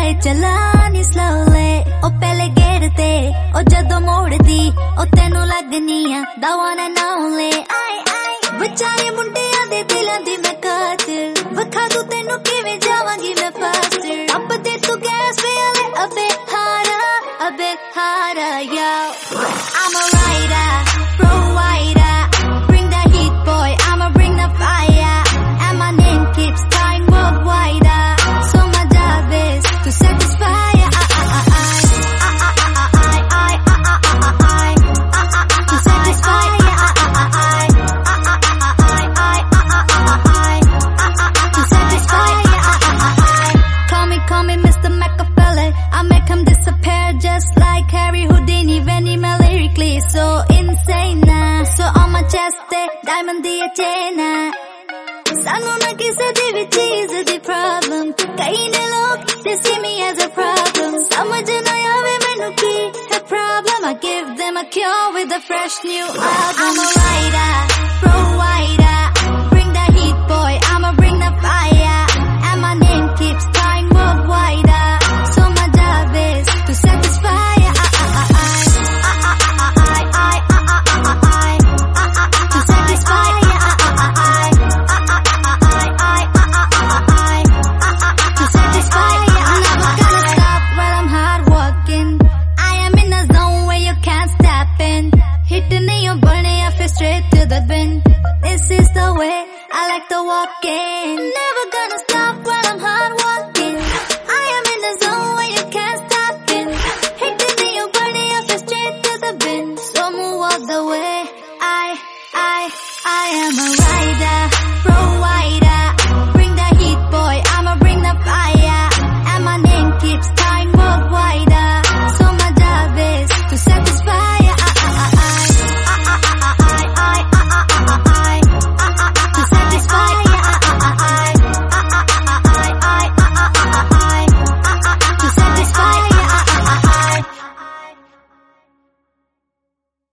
लाए चलानी slowly ओ पहले गेर ते ओ जदों मोड़दी ओ तेनू लगनी आ the one and only बेचारे मुंडियां दे दिलां दी मैं कातिल वखा दूं तेनू किवें जावांगी मैं फास्ट अब दे तू गैस वाले अबे हारा yo I'm a rider provider bring the heat boy I'ma bring the fire and my name keeps flying worldwide so my job is to satisfy Call me Mr. Machiavelli I make him disappear just like Harry Houdini when he me lyrically so insane so on my chest diamond the chain sanu na kise di vi cheez di problem kai ne log they see me as a problem samajh na aave mainu ki hai problem I give them a cure with a fresh new album I'm a rider provider bring the heat boy I'ma bring the fire and my name keeps flying worldwide so my job is to satisfy to satisfy to satisfy I'm never gonna stop while I'm hard working I am in a zone where you can't step in hitting your burning I feel straight to the bin this is the way I like to walk in never gonna stop while I'm hard working I am in the zone where you can't stop in hitting your body I feel straight to the bin so move all the way I am a rider